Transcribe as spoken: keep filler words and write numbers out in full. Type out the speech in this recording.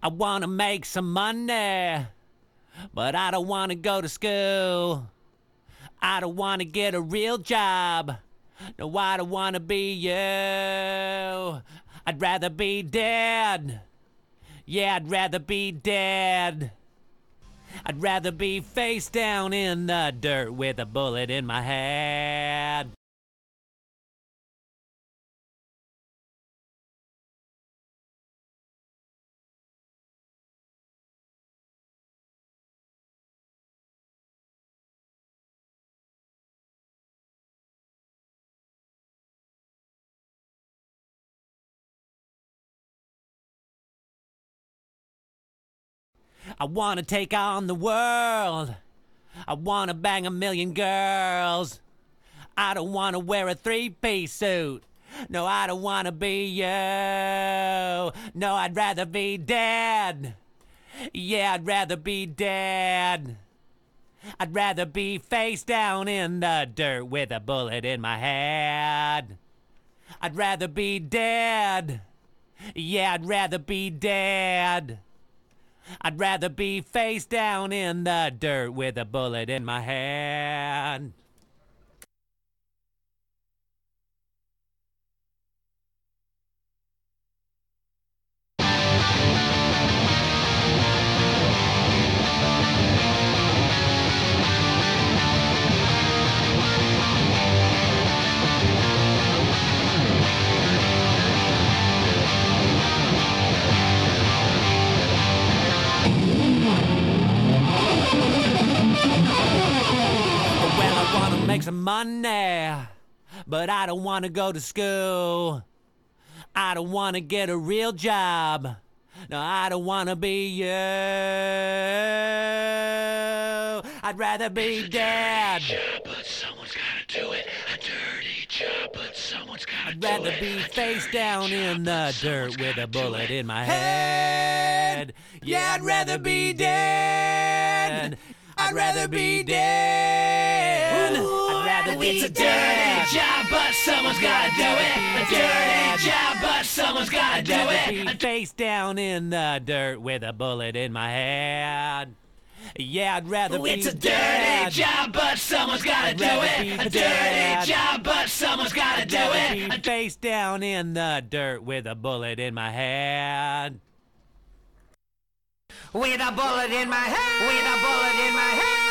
I wanna make some money, but I don't wanna go to school. I don't wanna get a real job. No, I don't wanna be you. I'd rather be dead. Yeah, I'd rather be dead. I'd rather be face down in the dirt with a bullet in my head. I wanna take on the world. I wanna bang a million girls. I don't wanna wear a three-piece suit. No, I don't wanna be you. No, I'd rather be dead. Yeah, I'd rather be dead. I'd rather be face down in the dirt with a bullet in my head. I'd rather be dead. Yeah, I'd rather be dead. I'd rather be face down in the dirt with a bullet in my head. Make some money, but I don't want to go to school. I don't want to get a real job. No, I don't want to be you. I'd rather be dead. Job, but someone's gotta do it. A dirty job, but someone's gotta I'd do rather it. be A face dirty down job, in but the someone's dirt with a gotta do bullet it. in my head. Yeah, I'd rather be dead. I'd rather be dead. I'd rather be It's a dead. dirty job, but someone's gotta do it. A dirty job, but someone's gotta I'd do rather it. be face down in the dirt with a bullet in my head. Yeah, I'd rather be It's a dirty dead. job, but someone's gotta I'd do rather it. be A dead. dirty job, but someone's gotta I'd do rather it. be A face down in the dirt with a bullet in my head. With a bullet in my head, with a bullet in my head.